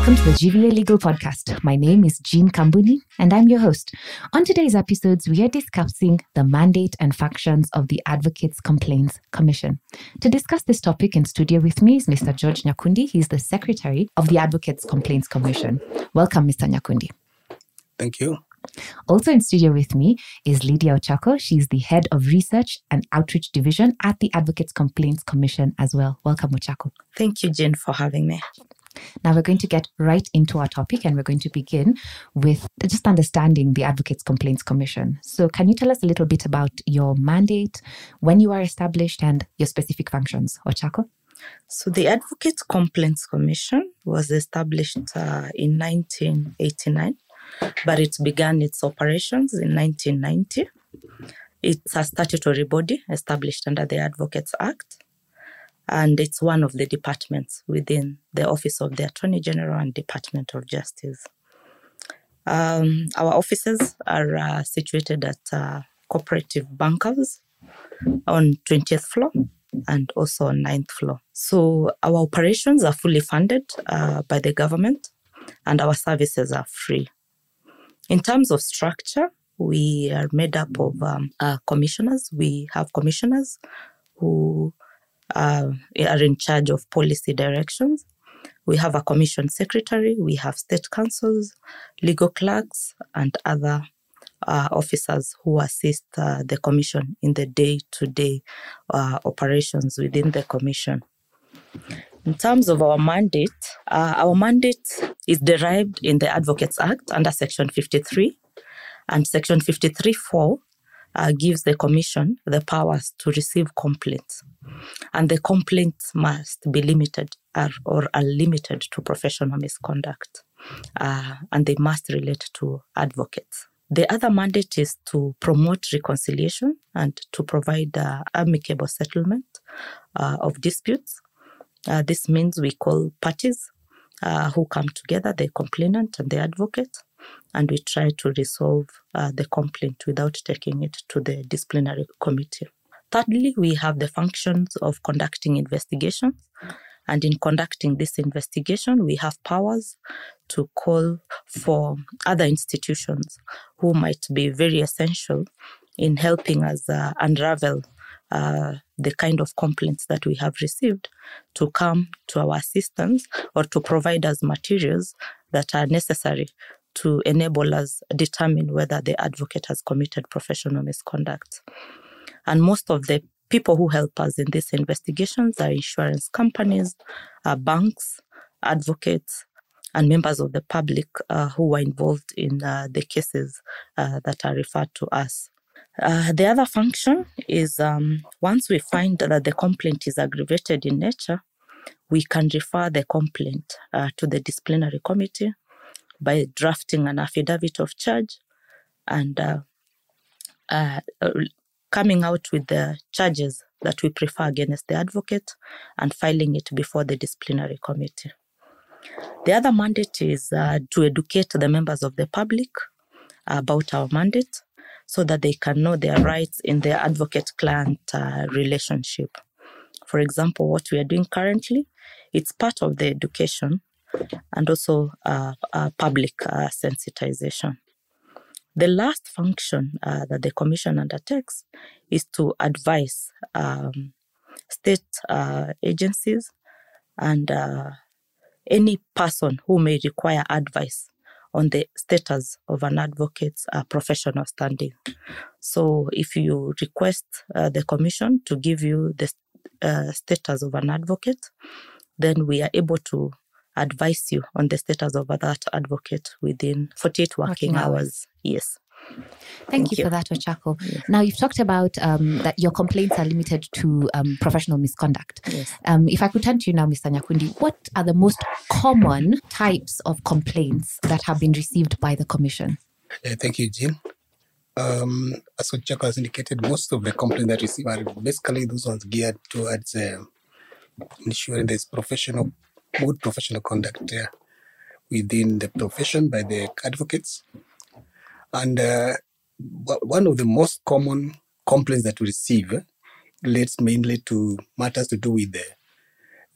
Welcome to the GVA Legal Podcast. My name is Jean Kambuni, and I'm your host. On today's episodes, we are discussing the mandate and functions of the Advocates Complaints Commission. To discuss this topic in studio with me is Mr. George Nyakundi. He's the Secretary of the Advocates Complaints Commission. Welcome, Mr. Nyakundi. Thank you. Also in studio with me is Lydia Ochako. She's the Head of Research and Outreach Division at the Advocates Complaints Commission as well. Welcome, Ochako. Thank you, Jean, for having me. Now we're going to get right into our topic, and we're going to begin with just understanding the Advocates Complaints Commission. So can you tell us a little bit about your mandate, when you are established, and your specific functions? Ochako? So the Advocates Complaints Commission was established in 1989, but it began its operations in 1990. It's a statutory body established under the Advocates Act, and it's one of the departments within the Office of the Attorney General and Department of Justice. Our offices are situated at Cooperative Bankers on 20th floor and also on 9th floor. So our operations are fully funded by the government, and our services are free. In terms of structure, we are made up of commissioners. We have commissioners who are in charge of policy directions. We have a commission secretary. We have state counsels, legal clerks, and other officers who assist the commission in the day-to-day operations within the commission. In terms of our mandate is derived in the Advocates Act under Section 53, and Section 53(4) gives the Commission the powers to receive complaints, and the complaints must be limited or are limited to professional misconduct, and they must relate to advocates. The other mandate is to promote reconciliation and to provide amicable settlement of disputes. This means we call parties who come together, the complainant and the advocate, and we try to resolve the complaint without taking it to the disciplinary committee. Thirdly, we have the functions of conducting investigations, and in conducting this investigation, we have powers to call for other institutions who might be very essential in helping us unravel the kind of complaints that we have received, to come to our assistance or to provide us materials that are necessary to enable us determine whether the advocate has committed professional misconduct. And most of the people who help us in these investigations are insurance companies, banks, advocates, and members of the public who are involved in the cases that are referred to us. The other function is once we find that the complaint is aggravated in nature, we can refer the complaint to the disciplinary committee by drafting an affidavit of charge and coming out with the charges that we prefer against the advocate and filing it before the disciplinary committee. The other mandate is to educate the members of the public about our mandate so that they can know their rights in their advocate-client relationship. For example, what we are doing currently, it's part of the education and also public sensitization. The last function that the Commission undertakes is to advise state agencies and any person who may require advice on the status of an advocate's professional standing. So if you request the Commission to give you the status of an advocate, then we are able to advise you on the status of that advocate within 48 working hours. Yes. Thank you for that, Ochako. Yes. Now, you've talked about that your complaints are limited to professional misconduct. Yes. If I could turn to you now, Mr. Nyakundi, what are the most common types of complaints that have been received by the Commission? Thank you, Jean. As Ochako has indicated, most of the complaints that we receive are basically those ones geared towards ensuring there's good professional conduct within the profession by the advocates. And one of the most common complaints that we receive relates mainly to matters to do with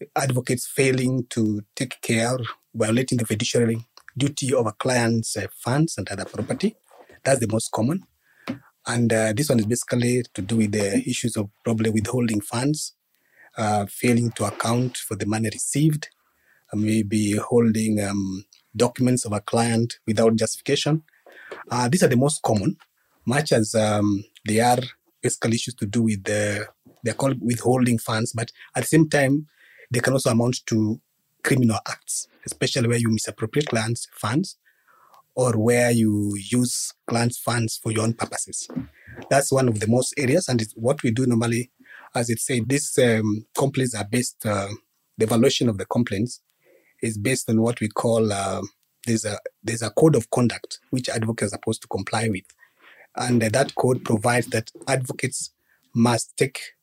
advocates failing to take care, violating the fiduciary duty of a client's funds and other property. That's the most common. And this one is basically to do with the issues of probably withholding funds, failing to account for the money received, maybe holding documents of a client without justification. These are the most common, much as they are basically issues to do with they're called withholding funds, but at the same time, they can also amount to criminal acts, especially where you misappropriate clients' funds or where you use clients' funds for your own purposes. That's one of the most areas, and it's what we do normally. As it said, these complaints are based, the evaluation of the complaints is based on what we call, there's a code of conduct which advocates are supposed to comply with. And that code provides that advocates must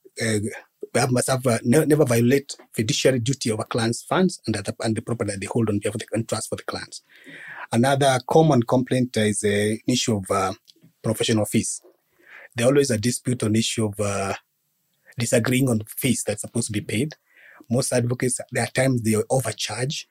never violate fiduciary duty of a client's funds and the property that they hold on behalf of and trust for the clients. Another common complaint is the issue of professional fees. There always a dispute on the issue of disagreeing on fees that's supposed to be paid. Most advocates, there are times they overcharge,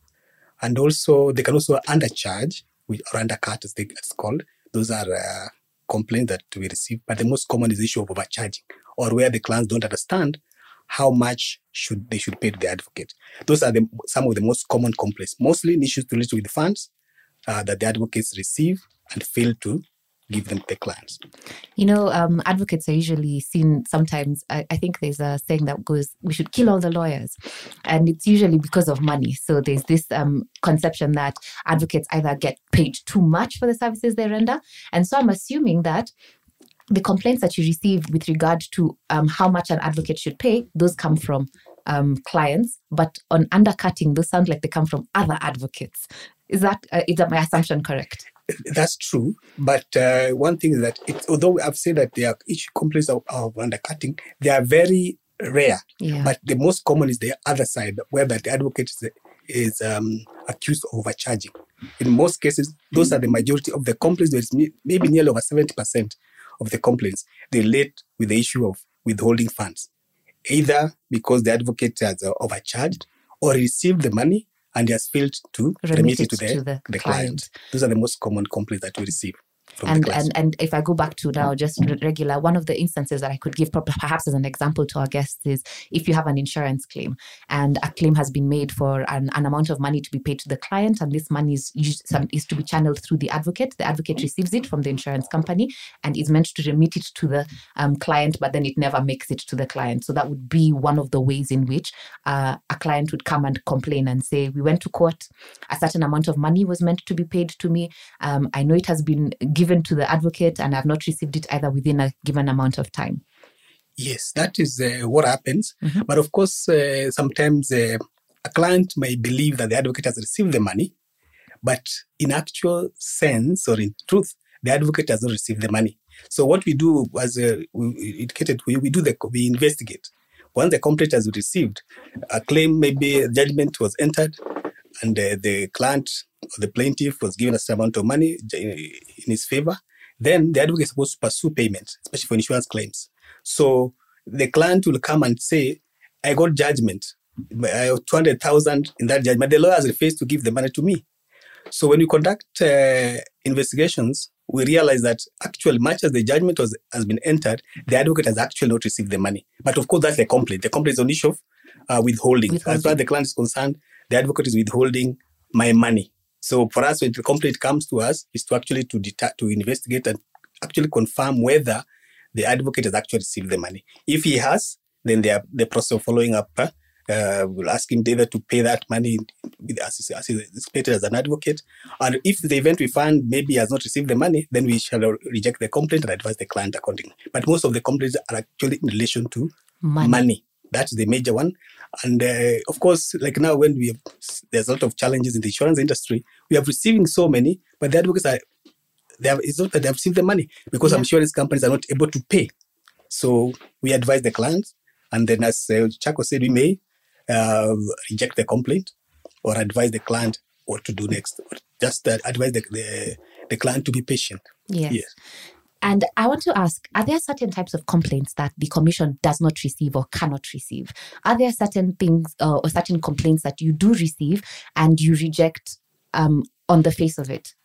and also they can also undercharge, or undercut as it's called. Those are complaints that we receive, but the most common is the issue of overcharging, or where the clients don't understand how much they should pay to the advocate. Those are some of the most common complaints, mostly issues related with the funds that the advocates receive and fail to give them to the clients. Advocates are usually seen sometimes, I think there's a saying that goes, we should kill all the lawyers. And it's usually because of money. So there's this conception that advocates either get paid too much for the services they render. And so I'm assuming that the complaints that you receive with regard to how much an advocate should pay, those come from clients. But on undercutting, those sound like they come from other advocates. Is that my assumption correct? That's true, but one thing is that although I've said that there are each complaints of undercutting, they are very rare. Yeah. But the most common is the other side, where the advocate is accused of overcharging. In most cases, those are the majority of the complaints. There's maybe nearly over 70% of the complaints they relate with the issue of withholding funds, either because the advocate has overcharged or received the money and has failed to remit it to the client. Those are the most common complaints that we receive from the clients. And if I go back to now just regular, one of the instances that I could give perhaps as an example to our guests is if you have an insurance claim and a claim has been made for an amount of money to be paid to the client, and this money is to be channeled through the advocate. The advocate receives it from the insurance company and is meant to remit it to the client, but then it never makes it to the client. So that would be one of the ways in which a client would come and complain and say, we went to court, a certain amount of money was meant to be paid to me. I know it has been given to the advocate and I've not received it either within a given amount of time. Yes, that is what happens. Mm-hmm. But of course, sometimes a client may believe that the advocate has received the money, but in actual sense or in truth, the advocate has not received the money. So what we do, as we indicated, we investigate. Once the complaint has been received, a claim, maybe a judgment was entered, and the client or the plaintiff was given a certain amount of money in his favor, then the advocate is supposed to pursue payment, especially for insurance claims. So the client will come and say, I got judgment, 200,000 in that judgment. The lawyer has refused to give the money to me. So when we conduct investigations, we realize that actually, much as the judgment has been entered, the advocate has actually not received the money. But of course, that's the complaint. The complaint is on issue of withholding. As far as the client is concerned, the advocate is withholding my money. So for us, when the complaint comes to us, is to actually to investigate and actually confirm whether the advocate has actually received the money. If he has, then the process of following up will ask him either to pay that money as expected as an advocate. And if the event we find maybe he has not received the money, then we shall reject the complaint and advise the client accordingly. But most of the complaints are actually in relation to money. That's the major one. And of course, like now when there's a lot of challenges in the insurance industry, we are receiving so many, but the advocates it's not that they have received the money because some insurance companies are not able to pay. So we advise the clients, and then as Chaco said, we may reject the complaint or advise the client what to do next, or just advise the client to be patient. Yes. And I want to ask, are there certain types of complaints that the commission does not receive or cannot receive? Are there certain things or certain complaints that you do receive and you reject on the face of it?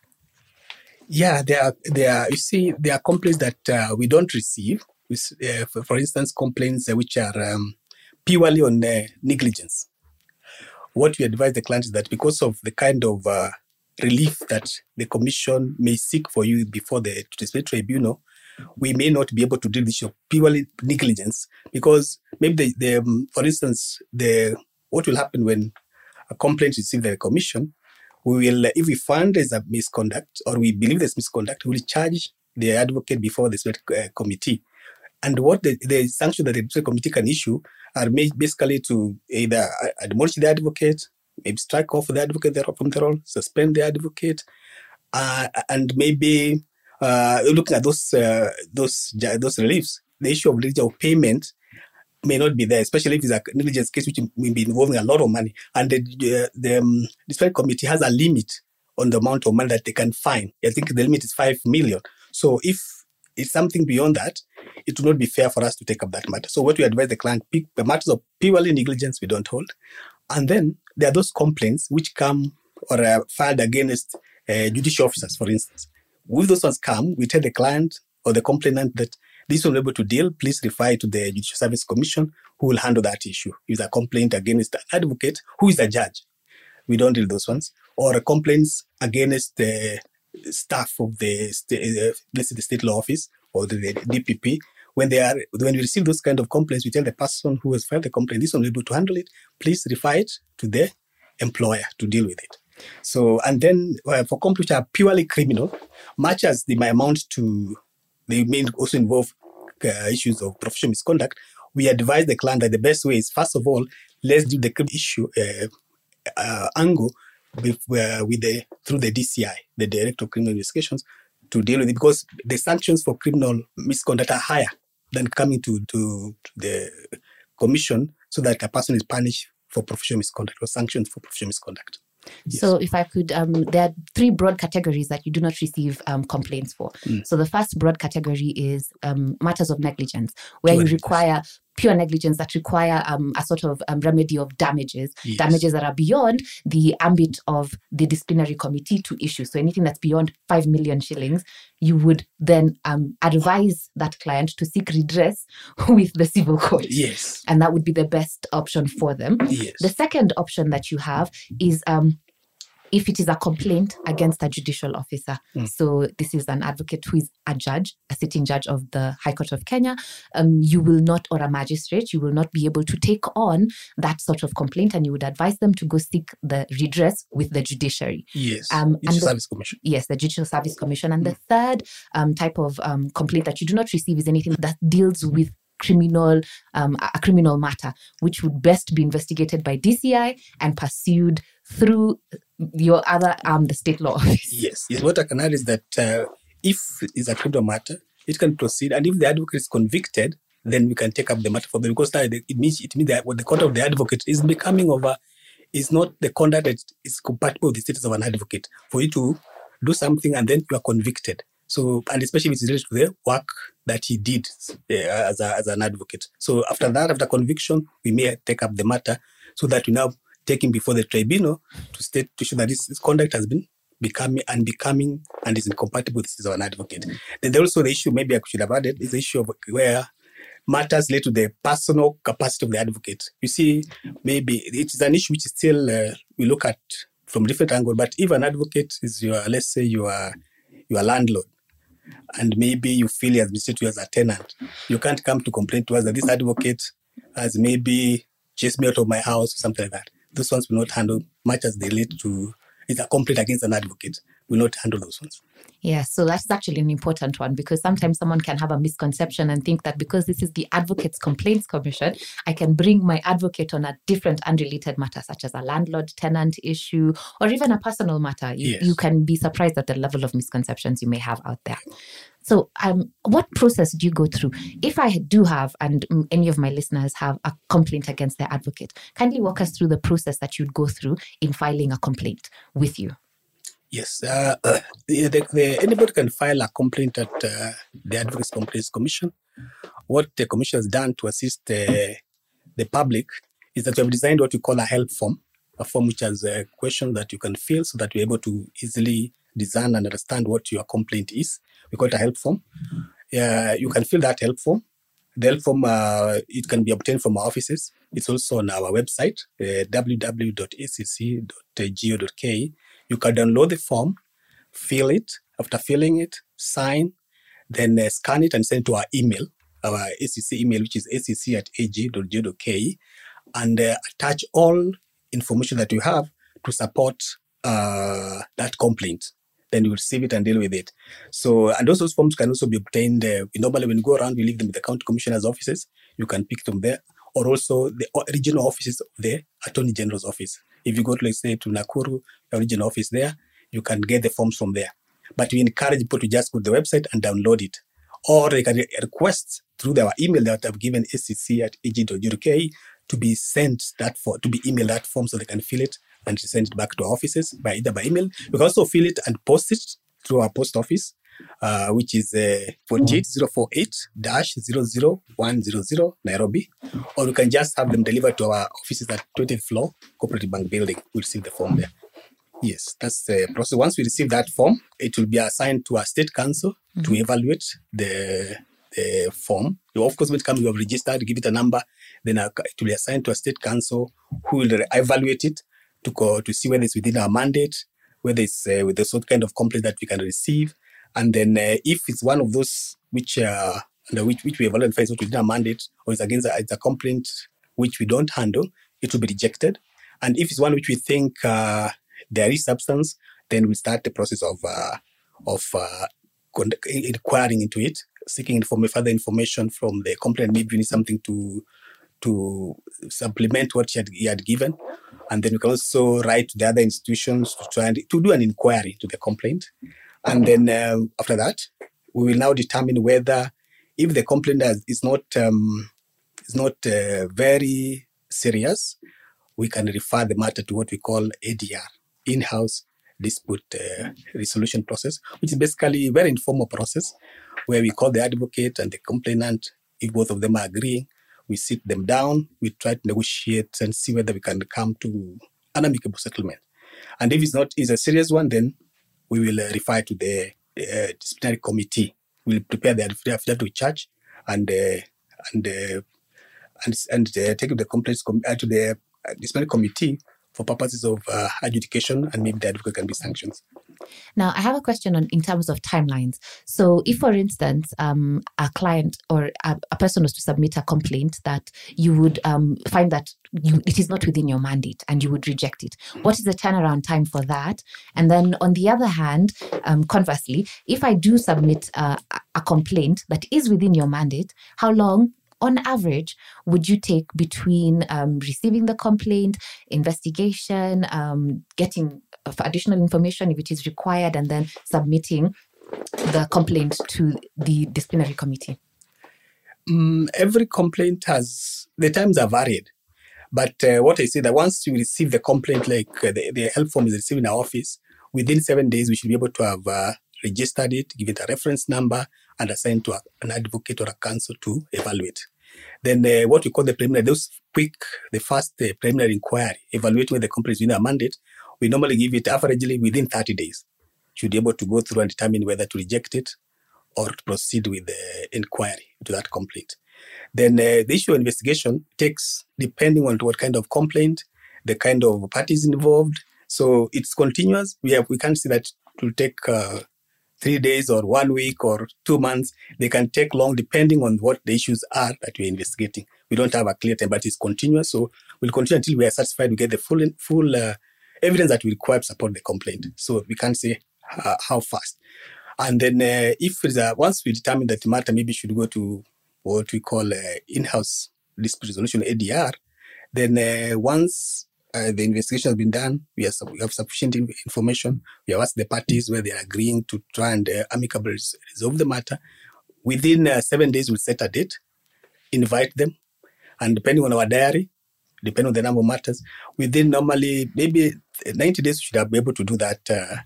Yeah, there are. You see, there are complaints that we don't receive. For instance, complaints which are purely on negligence. What we advise the client is that because of the kind of relief that the commission may seek for you before the disciplinary tribunal, we may not be able to deal with the issue of purely negligence, because maybe for instance, what will happen when a complaint is received by the commission, we will, if we find there's a misconduct or we believe there's misconduct, we will charge the advocate before the committee. And what the sanction that the committee can issue are made basically to either admonish the advocate, maybe strike off the advocate from the role, suspend the advocate, and maybe looking at those reliefs, the issue of negligence of payment may not be there, especially if it's a negligence case which may be involving a lot of money. And the disciplinary committee has a limit on the amount of money that they can fine. I think the limit is 5 million. So if it's something beyond that, it will not be fair for us to take up that matter. So what we advise the client, the matters of purely negligence we don't hold. And then there are those complaints which come or are filed against judicial officers, for instance. With those ones come, we tell the client or the complainant that this will be able to deal, please refer to the Judicial Service Commission, who will handle that issue. If it's a complaint against an advocate, who is a judge? We don't deal those ones. Or complaints against the staff of the state law office or the DPP. When we receive those kind of complaints, we tell the person who has filed the complaint, this will be able to handle it. Please refer it to the employer to deal with it. So, and then for complaints which are purely criminal, much as they may amount to, they may also involve issues of professional misconduct, we advise the client that the best way is, first of all, let's do the issue angle through the DCI, the Director of Criminal Investigations, to deal with it, because the sanctions for criminal misconduct are higher than coming to the commission, so that a person is punished for professional misconduct or sanctioned for professional misconduct. Yes. So if I could, there are 3 broad categories that you do not receive complaints for. So the first broad category is matters of negligence, where you require pure negligence that require a sort of remedy of damages, yes, damages that are beyond the ambit of the disciplinary committee to issue. So anything that's beyond 5 million shillings, you would then advise that client to seek redress with the civil court. Yes. And that would be the best option for them. Yes. The second option that you have is if it is a complaint against a judicial officer. So this is an advocate who is a judge, a sitting judge of the High Court of Kenya. You will not, or a magistrate, you will not be able to take on that sort of complaint, and you would advise them to go seek the redress with the judiciary. Yes, Judicial Service Commission. Yes, the Judicial Service Commission. And the third type of complaint that you do not receive is anything that deals with a criminal matter, which would best be investigated by DCI and pursued through your other the state law office. Yes. What I can add is that if it's a criminal matter, it can proceed, and if the advocate is convicted, then we can take up the matter for them, because it means that what the conduct of the advocate is becoming is not the conduct that is compatible with the status of an advocate. For you to do something and then you are convicted. So, and especially if it's related to the work that he did as an advocate. So after conviction, we may take up the matter so that we now take him before the tribunal to show that this conduct has been becoming unbecoming and is incompatible with the status of an advocate. Then there's also the issue, maybe I should have added, is the issue of where matters relate to the personal capacity of the advocate. You see, maybe it is an issue which is still we look at from different angles, but if an advocate is let's say you are landlord, and maybe you feel he has mistreated you as a tenant, you can't come to complain to us that this advocate has maybe chased me out of my house or something like that. Those ones will not handle, much as they relate to, it's a complaint against an advocate. Will not handle those ones. Yeah, so that's actually an important one, because sometimes someone can have a misconception and think that because this is the Advocates Complaints Commission, I can bring my advocate on a different unrelated matter, such as a landlord-tenant issue or even a personal matter. You can be surprised at the level of misconceptions you may have out there. So what process do you go through? If I do have, and any of my listeners have, a complaint against their advocate, kindly walk us through the process that you'd go through in filing a complaint with you. Yes, anybody can file a complaint at the Advocates Complaints Commission. What the commission has done to assist the public is that we have designed what we call a help form, a form which has a question that you can fill so that you're able to easily discern and understand what your complaint is. We call it a help form. You can fill that help form. The help form, it can be obtained from our offices. It's also on our website, www.acc.go.ke. You can download the form, fill it. After filling it, sign, then scan it and send it to our email, our ACC email, which is acc@ag.go.ke, and attach all information that you have to support that complaint. Then you will receive it and deal with it. So, and those forms can also be obtained. Normally, when you go around, we leave them with the county commissioner's offices. You can pick them there, or also the regional offices of the Attorney General's office. If you go to, let's say, to Nakuru, the regional office there, you can get the forms from there. But we encourage people to just go to the website and download it. Or they can request through our email that I've given acc@ag.go.ke to be sent that to be emailed that form so they can fill it and send it back to our offices either by email. You can also fill it and post it through our post office, which is 48048-00100 Nairobi. Or you can just have them delivered to our offices at 20th floor, Cooperative Bank Building. We'll receive the form there. Yes, that's the process. Once we receive that form, it will be assigned to our state council to evaluate the form. Of course, when it comes, you have registered, give it a number, then it will be assigned to a state council who will evaluate it to see whether it's within our mandate, whether it's with the sort kind of complaint that we can receive. And then if it's one of those which we evaluate and find within our mandate, or it's against it's a complaint which we don't handle, it will be rejected. And if it's one which we think there is substance, then we start the process of inquiring into it, seeking further information from the complainant. Maybe we need something to supplement what he had given. And then we can also write to the other institutions to try and to do an inquiry to the complaint. And then after that, we will now determine whether, if the complaint is not very serious, we can refer the matter to what we call ADR, in-house dispute resolution process, which is basically a very informal process where we call the advocate and the complainant. If both of them are agreeing, we sit them down, we try to negotiate and see whether we can come to an amicable settlement. And if it's a serious one, then we will refer to the disciplinary committee. We'll prepare the affidavit to charge and take the complaints to the disciplinary committee for purposes of adjudication, and maybe the advocate can be sanctioned. Now, I have a question in terms of timelines. So if, for instance, a client or a person was to submit a complaint that you would find that it is not within your mandate and you would reject it, what is the turnaround time for that? And then on the other hand, conversely, if I do submit a complaint that is within your mandate, how long on average would you take between receiving the complaint, investigation, getting additional information if it is required, and then submitting the complaint to the disciplinary committee? Every complaint the times are varied. But what I say that once you receive the complaint, like the help form is received in our office, within 7 days, we should be able to have registered it, give it a reference number, and assign to an advocate or a counsel to evaluate. Then what we call the preliminary, the first preliminary inquiry, evaluating whether the complaint is within our mandate, we normally give it averagely within 30 days. Should be able to go through and determine whether to reject it or to proceed with the inquiry to that complaint. Then the issue of investigation takes, depending on what kind of complaint, the kind of parties involved. So it's continuous. We can't say that it will take 3 days or 1 week or 2 months. They can take long depending on what the issues are that we're investigating. We don't have a clear time, but it's continuous. So we'll continue until we are satisfied we get the full evidence that we require to support the complaint. So we can't say how fast. And then once we determine that the matter maybe should go to what we call in-house dispute resolution, ADR, then once the investigation has been done, we have sufficient information. We have asked the parties where they are agreeing to try and amicably resolve the matter. Within 7 days, we'll set a date, invite them, and depending on our diary, depending on the number of matters, within normally maybe 90 days, we should be able to do that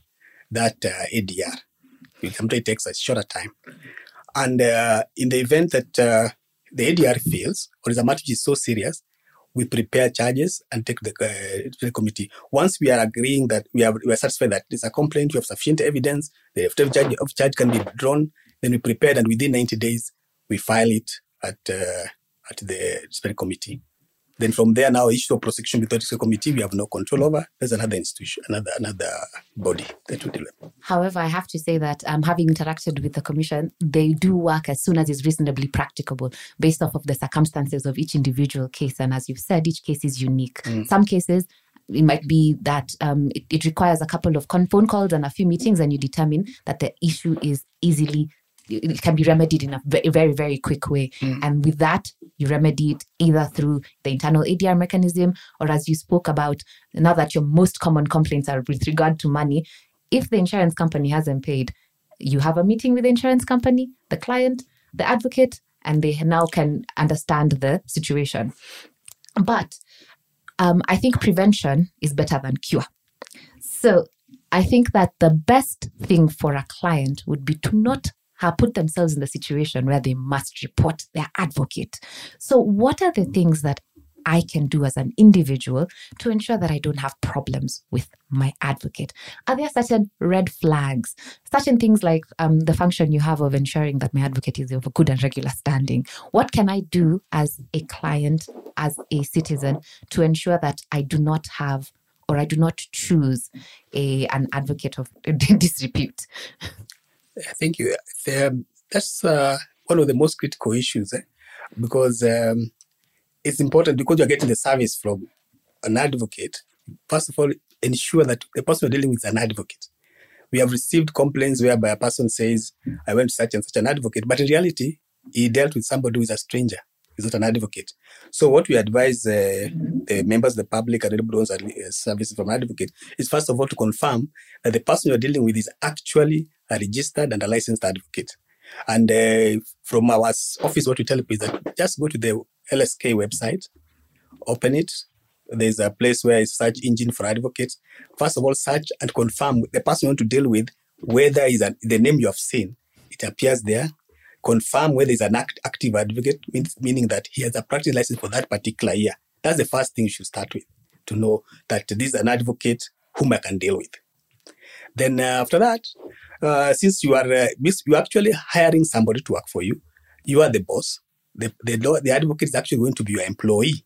that ADR. Sometimes it takes a shorter time. And in the event that the ADR fails, or the matter is so serious, we prepare charges and take the committee. Once we are agreeing that we are satisfied that there's a complaint, we have sufficient evidence, the charge can be drawn, then we prepare, and within 90 days, we file it at the disciplinary committee. Then from there, now issue of prosecution with the disciplinary committee, we have no control over. There's another institution, another body that we deal with. However, I have to say that having interacted with the commission, they do work as soon as is reasonably practicable based off of the circumstances of each individual case. And as you've said, each case is unique. Some cases, it might be that it requires a couple of phone calls and a few meetings, and you determine that the issue is it can be remedied in a very, very, very quick way. And with that, you remedy it either through the internal ADR mechanism, or as you spoke about, now that your most common complaints are with regard to money, if the insurance company hasn't paid, you have a meeting with the insurance company, the client, the advocate, and they now can understand the situation. But I think prevention is better than cure. So I think that the best thing for a client would be to not put themselves in the situation where they must report their advocate. So what are the things that I can do as an individual to ensure that I don't have problems with my advocate? Are there certain red flags, certain things like the function you have of ensuring that my advocate is of a good and regular standing? What can I do as a client, as a citizen, to ensure that I do not have, or I do not choose an advocate of disrepute? Thank you. That's one of the most critical issues because it's important, because you're getting the service from an advocate. First of all, ensure that the person you're dealing with is an advocate. We have received complaints whereby a person says, I went to such and such an advocate, but in reality, he dealt with somebody who is a stranger. He's not an advocate. So what we advise the members of the public and anybody who wants services from an advocate is, first of all, to confirm that the person you're dealing with is actually a registered and a licensed advocate. And from our office, what we tell people is that just go to the LSK website, open it. There's a place where it's search engine for advocates. First of all, search and confirm the person you want to deal with, whether is the name you have seen, it appears there. Confirm whether he's an active advocate, meaning that he has a practice license for that particular year. That's the first thing you should start with, to know that this is an advocate whom I can deal with. Then after that, since you are you're actually hiring somebody to work for you, you are the boss. The advocate is actually going to be your employee.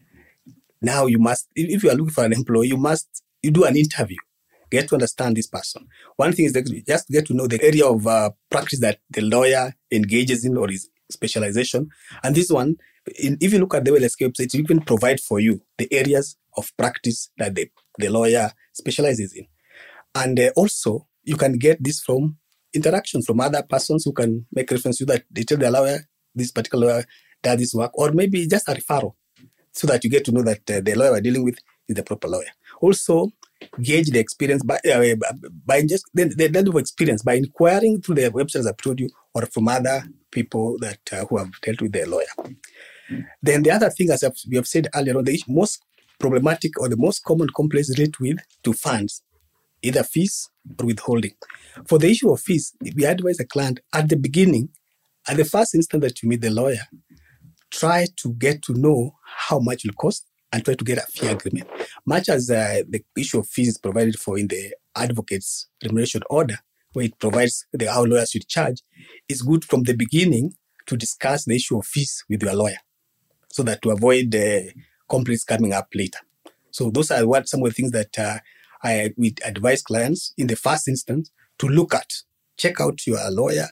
Now you must, if you are looking for an employee, you do an interview. Get to understand this person. One thing is that you just get to know the area of practice that the lawyer engages in, or his specialization. And this one, if you look at the LSK website, you can provide for you the areas of practice that the lawyer specializes in. And also, you can get this from interactions from other persons who can make reference to that. They tell the lawyer, this particular lawyer does this work, or maybe just a referral, so that you get to know that the lawyer we're dealing with is the proper lawyer. Also, gauge the experience by just the level of experience by inquiring through the websites I've told you, or from other people that who have dealt with their lawyer. Then the other thing, as we have said earlier on, the most problematic or the most common complaints relate to funds, either fees or withholding. For the issue of fees, we advise the client at the beginning, at the first instance that you meet the lawyer, try to get to know how much it will cost and try to get a fee agreement. Much as the issue of fees is provided for in the advocate's remuneration order, where it provides how lawyers should charge, it's good from the beginning to discuss the issue of fees with your lawyer, so that to avoid complaints coming up later. So those are some of the things that we advise clients in the first instance to look at. Check out your lawyer,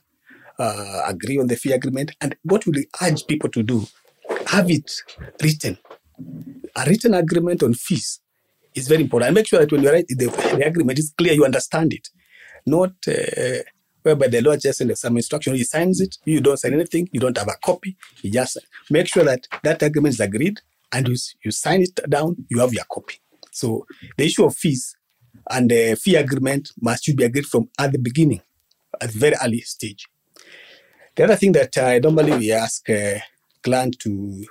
agree on the fee agreement, and what we urge people to do, have it written. A written agreement on fees is very important. And make sure that when you write the agreement is clear, you understand it. Not whereby the lawyer just sends some instruction, he signs it, you don't sign anything, you don't have a copy. You just make sure that that agreement is agreed, and you sign it down, you have your copy. So the issue of fees and the fee agreement should be agreed from at the beginning, at the very early stage. The other thing that normally we ask client to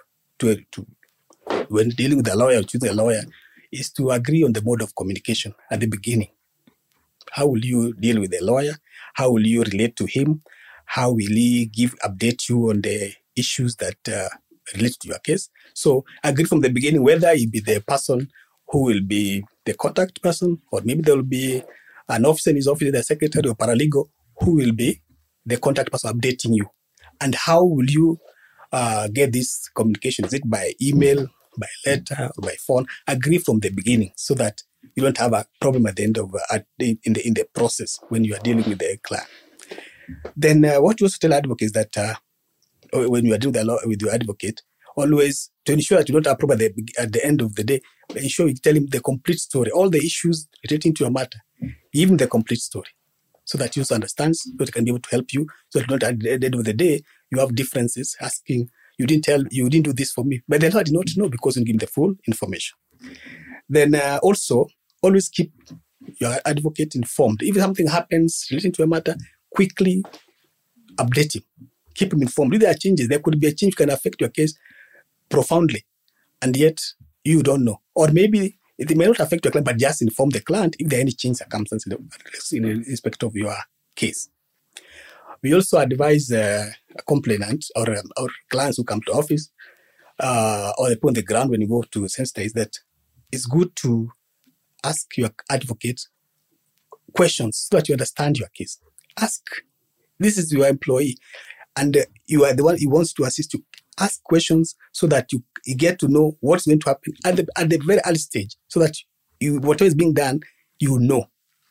when dealing with a lawyer or choosing a lawyer is to agree on the mode of communication at the beginning. How will you deal with the lawyer? How will you relate to him? How will he update you on the issues that relate to your case? So agree from the beginning whether he be the person who will be the contact person, or maybe there will be an officer in his office, the secretary or paralegal, who will be the contact person updating you. And how will you get this communication? Is it by email, by letter, or by phone? Agree from the beginning so that you don't have a problem at the end of in the process when you are dealing with the client. Then what you also tell advocates that when you are doing the law with your advocate, always to ensure that you don't have a problem at the end of the day, ensure you tell him the complete story, all the issues relating to your matter, even the complete story, so that he also understands, so that he can be able to help you, so that not at the end of the day you have differences asking, you didn't do this for me, but the lawyer did not know because you give him the full information. Then also always keep your advocate informed. If something happens relating to a matter, quickly update him. Keep him informed. If there are changes, there could be a change that can affect your case profoundly, and yet you don't know. Or maybe it may not affect your client, but just inform the client if there are any change circumstances in respect of your case. We also advise a complainant or clients who come to office or they put on the ground when you go to sensitize that it's good to ask your advocate questions so that you understand your case. Ask. This is your employee, and you are the one he wants to assist you. Ask questions so that you get to know what's going to happen at the very early stage, so that whatever is being done, you know.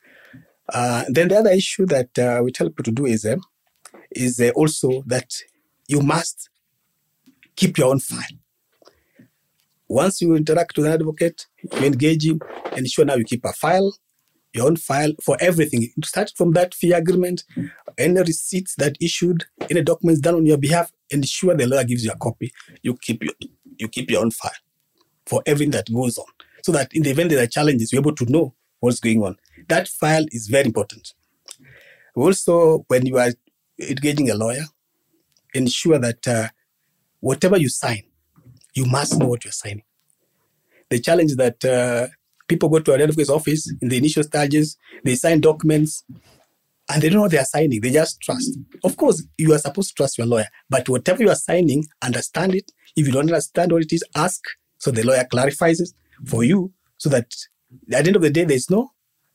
Then the other issue that we tell people to do is also that you must keep your own file. Once you interact with an advocate, you engage him, ensure now you keep a file, your own file for everything. Start from that fee agreement, any receipts that issued, any documents done on your behalf, ensure the lawyer gives you a copy. You keep your own file for everything that goes on, so that in the event there are challenges, you're able to know what's going on. That file is very important. Also, when you are engaging a lawyer, ensure that whatever you sign, you must know what you're signing. The challenge is that people go to an advocate's office in the initial stages, they sign documents, and they don't know what they are signing. They just trust. Of course, you are supposed to trust your lawyer, but whatever you are signing, understand it. If you don't understand what it is, ask, so the lawyer clarifies it for you, so that at the end of the day, there's no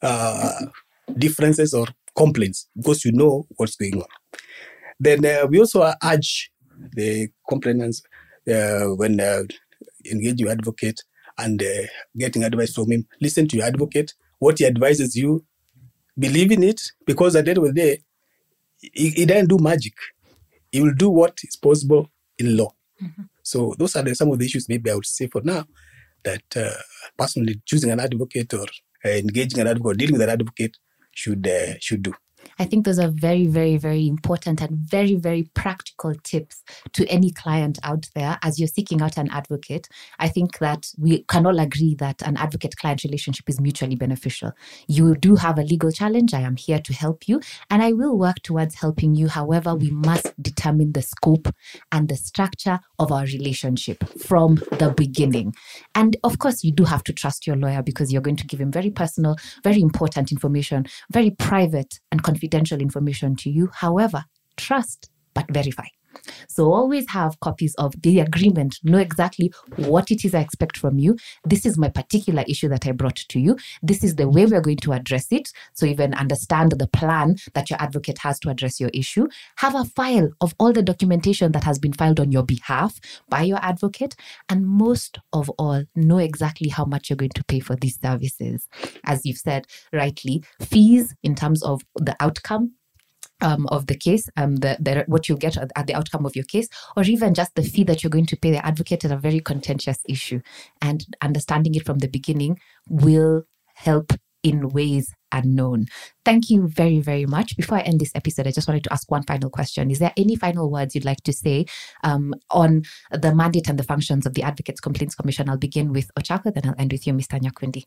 differences or complaints, because you know what's going on. Then we also urge the complainants when engage your advocate and getting advice from him, listen to your advocate, what he advises you, believe in it, because at the end of the day, he doesn't do magic. He will do what is possible in law. Mm-hmm. So those are some of the issues maybe I would say for now that personally choosing an advocate or engaging an advocate or dealing with an advocate should do. I think those are very, very, very important and very, very practical tips to any client out there as you're seeking out an advocate. I think that we can all agree that an advocate-client relationship is mutually beneficial. You do have a legal challenge. I am here to help you, and I will work towards helping you. However, we must determine the scope and the structure of our relationship from the beginning. And of course, you do have to trust your lawyer, because you're going to give him very personal, very important information, very private and confidential information to you. However, trust but verify. So always have copies of the agreement, know exactly what it is I expect from you. This is my particular issue that I brought to you. This is the way we're going to address it. So even understand the plan that your advocate has to address your issue. Have a file of all the documentation that has been filed on your behalf by your advocate. And most of all, know exactly how much you're going to pay for these services. As you've said rightly, fees in terms of the outcome of the case, what you get at the outcome of your case, or even just the fee that you're going to pay the advocate is a very contentious issue. And understanding it from the beginning will help in ways unknown. Thank you very, very much. Before I end this episode, I just wanted to ask one final question. Is there any final words you'd like to say on the mandate and the functions of the Advocates Complaints Commission? I'll begin with Ochako, then I'll end with you, Mr. Nyakundi.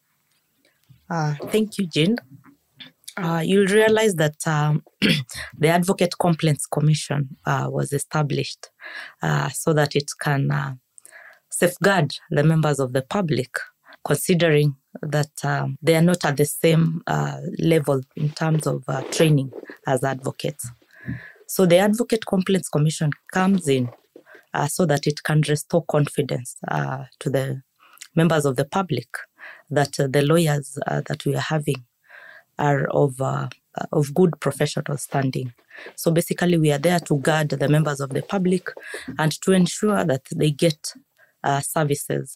Thank you, Jean. You'll realize that the Advocate Complaints Commission was established so that it can safeguard the members of the public, considering that they are not at the same level in terms of training as advocates. So the Advocate Complaints Commission comes in so that it can restore confidence to the members of the public that the lawyers that we are having are of good professional standing. So basically, we are there to guard the members of the public and to ensure that they get services,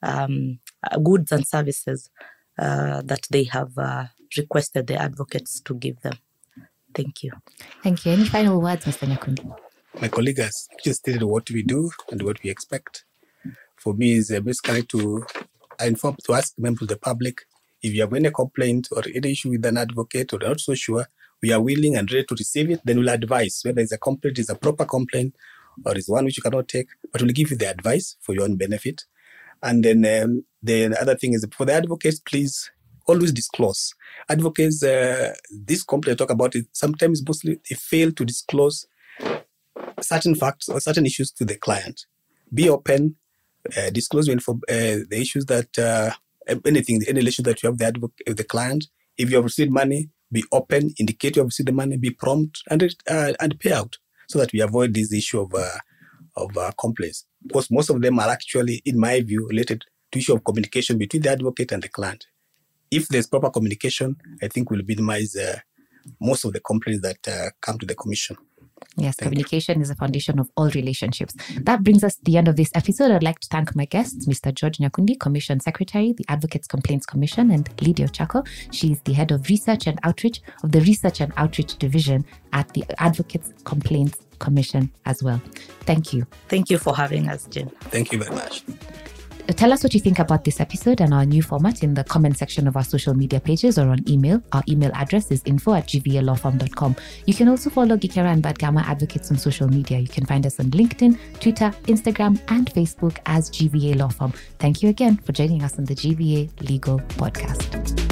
goods and services that they have requested the advocates to give them. Thank you. Thank you. Any final words, Mr. Nyakundi? My colleague has just stated what we do and what we expect. For me, is basically to ask members of the public, if you have any complaint or any issue with an advocate or not so sure, we are willing and ready to receive it. Then we'll advise whether it's a complaint is a proper complaint or is one which you cannot take, but we'll give you the advice for your own benefit. And then the other thing is for the advocates, please always disclose. Advocates, this complaint I talk about it, sometimes mostly they fail to disclose certain facts or certain issues to the client. Be open, disclose the issues that any relation that you have with the client. If you have received money, be open, indicate you have received the money, be prompt and pay out, so that we avoid this issue of complaints. Because most of them are actually, in my view, related to issue of communication between the advocate and the client. If there's proper communication, I think we'll minimize most of the complaints that come to the commission. Yes, communication is the foundation of all relationships. That brings us to the end of this episode. I'd like to thank my guests, Mr. George Nyakundi, Commission Secretary, the Advocates Complaints Commission, and Lydia Ochako. She is the Head of Research and Outreach of the Research and Outreach Division at the Advocates Complaints Commission as well. Thank you. Thank you for having us, Jen. Thank you very much. Tell us what you think about this episode and our new format in the comment section of our social media pages or on email. Our email address is info@gvalawfirm.com. You can also follow Gikera and Badgama Advocates on social media. You can find us on LinkedIn, Twitter, Instagram, and Facebook as GVA Law Firm. Thank you again for joining us on the GVA Legal Podcast.